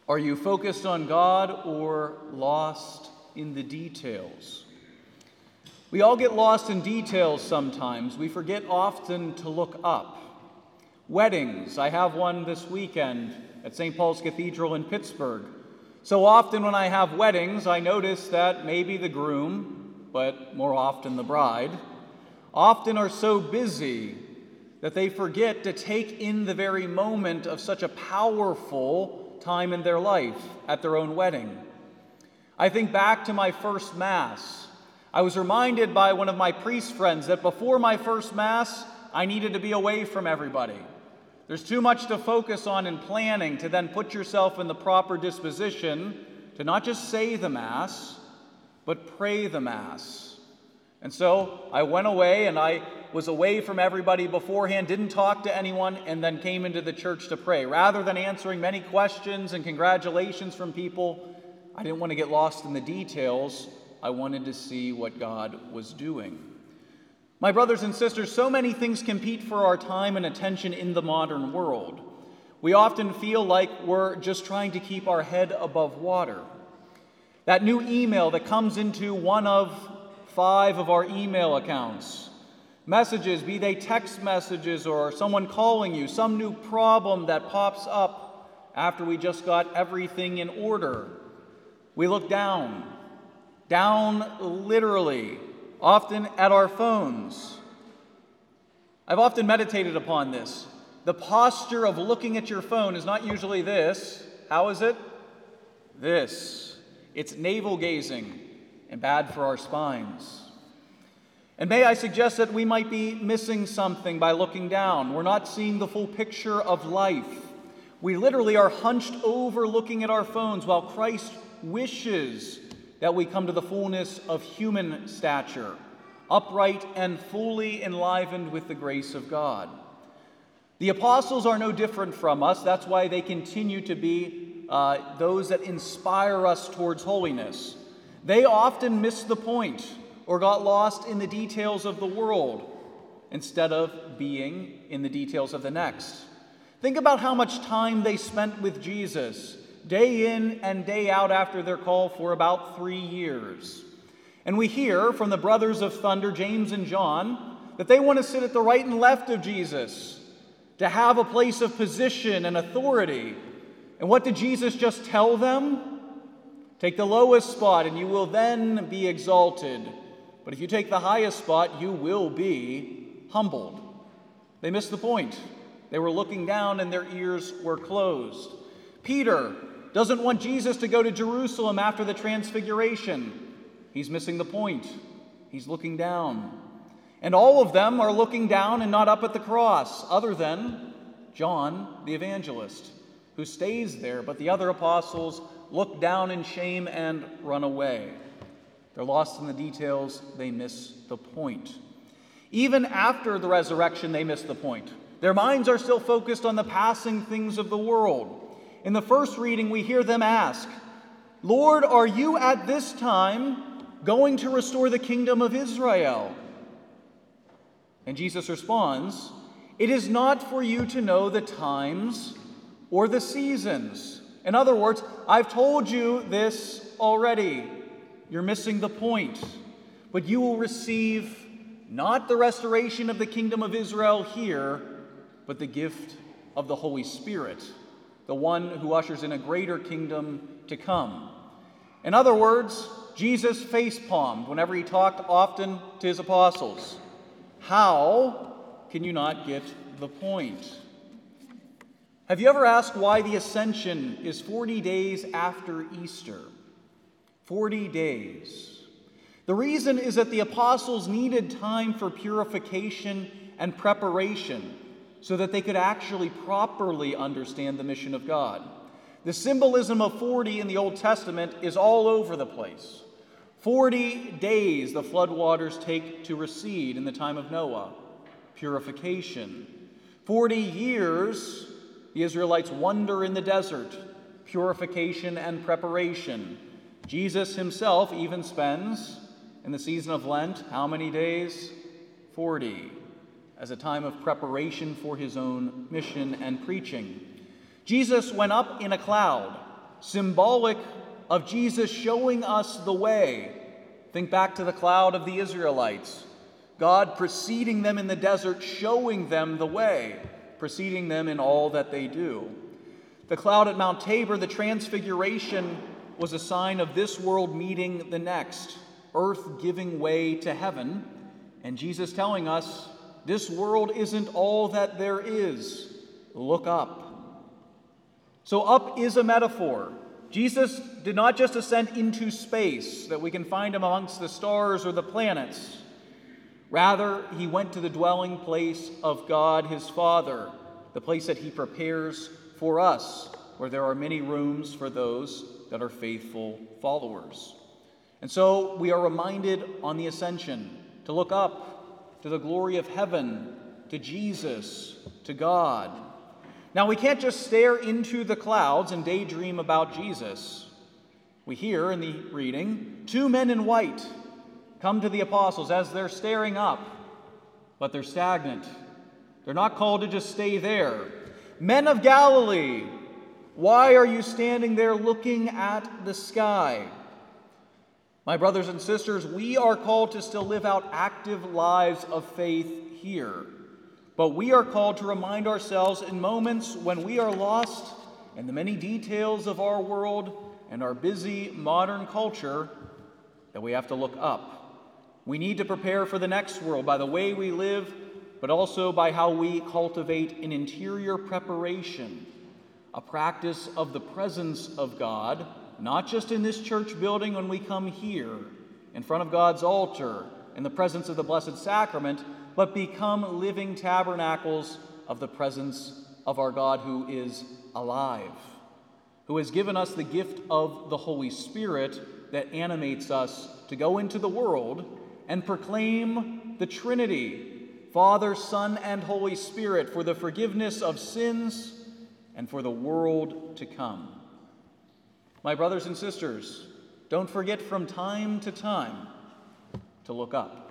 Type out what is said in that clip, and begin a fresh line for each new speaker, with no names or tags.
Are you focused on God or lost in the details? We all get lost in details sometimes. We forget often to look up. Weddings. I have one this weekend at St. Paul's Cathedral in Pittsburgh. So often when I have weddings, I notice that maybe the groom, but more often the bride, often are so busy that they forget to take in the very moment of such a powerful time in their life at their own wedding. I think back to my first Mass. I was reminded by one of my priest friends that before my first Mass, I needed to be away from everybody. There's too much to focus on in planning to then put yourself in the proper disposition to not just say the Mass, but pray the Mass. And so I went away and I was away from everybody beforehand, didn't talk to anyone, and then came into the church to pray. Rather than answering many questions and congratulations from people, I didn't want to get lost in the details. I wanted to see what God was doing. My brothers and sisters, so many things compete for our time and attention in the modern world. We often feel like we're just trying to keep our head above water. That new email that comes into one of 5 of our email accounts, messages, be they text messages or someone calling you, some new problem that pops up after we just got everything in order. We look down literally, often at our phones. I've often meditated upon this. The posture of looking at your phone is not usually this. How is it? This. It's navel gazing and bad for our spines. And may I suggest that we might be missing something by looking down. We're not seeing the full picture of life. We literally are hunched over looking at our phones while Christ wishes that we come to the fullness of human stature, upright and fully enlivened with the grace of God. The apostles are no different from us. That's why they continue to be those that inspire us towards holiness. They often missed the point or got lost in the details of the world instead of being in the details of the next. Think about how much time they spent with Jesus, day in and day out after their call for about 3 years. And we hear from the brothers of thunder, James and John, that they want to sit at the right and left of Jesus, to have a place of position and authority. And what did Jesus just tell them? Take the lowest spot and you will then be exalted. But if you take the highest spot, you will be humbled. They missed the point. They were looking down and their ears were closed. Peter doesn't want Jesus to go to Jerusalem after the transfiguration. He's missing the point. He's looking down. And all of them are looking down and not up at the cross, other than John the evangelist, who stays there, but the other apostles look down in shame and run away. They're lost in the details. They miss the point. Even after the resurrection, they miss the point. Their minds are still focused on the passing things of the world. In the first reading, we hear them ask, "Lord, are you at this time going to restore the kingdom of Israel?" And Jesus responds, "It is not for you to know the times or the seasons." In other words, I've told you this already. You're missing the point. But you will receive not the restoration of the kingdom of Israel here, but the gift of the Holy Spirit, the one who ushers in a greater kingdom to come. In other words, Jesus face-palmed whenever he talked often to his apostles. How can you not get the point? Have you ever asked why the Ascension is 40 days after Easter? 40 days. The reason is that the apostles needed time for purification and preparation so that they could actually properly understand the mission of God. The symbolism of 40 in the Old Testament is all over the place. 40 days the floodwaters take to recede in the time of Noah. Purification. 40 years the Israelites wander in the desert. Purification and preparation. Jesus himself even spends, in the season of Lent, how many days? 40, as a time of preparation for his own mission and preaching. Jesus went up in a cloud. symbolic of Jesus showing us the way. Think back to the cloud of the Israelites. God preceding them in the desert, showing them the way, preceding them in all that they do. The cloud at Mount Tabor, the transfiguration, was a sign of this world meeting the next, earth giving way to heaven, and Jesus telling us, this world isn't all that there is. Look up. So up is a metaphor. Jesus did not just ascend into space, that we can find him amongst the stars or the planets. Rather, he went to the dwelling place of God, his Father, the place that he prepares for us, where there are many rooms for those that are faithful followers. And so we are reminded on the ascension to look up to the glory of heaven, to Jesus, to God. Now, we can't just stare into the clouds and daydream about Jesus. We hear in the reading, 2 men in white come to the apostles as they're staring up, but they're stagnant. They're not called to just stay there. Men of Galilee, why are you standing there looking at the sky? My brothers and sisters, we are called to still live out active lives of faith here. But we are called to remind ourselves in moments when we are lost in the many details of our world and our busy modern culture that we have to look up. We need to prepare for the next world by the way we live, but also by how we cultivate an interior preparation, a practice of the presence of God, not just in this church building when we come here, in front of God's altar, in the presence of the Blessed Sacrament, but become living tabernacles of the presence of our God who is alive, who has given us the gift of the Holy Spirit that animates us to go into the world and proclaim the Trinity, Father, Son, and Holy Spirit, for the forgiveness of sins and for the world to come. My brothers and sisters, don't forget from time to time to look up.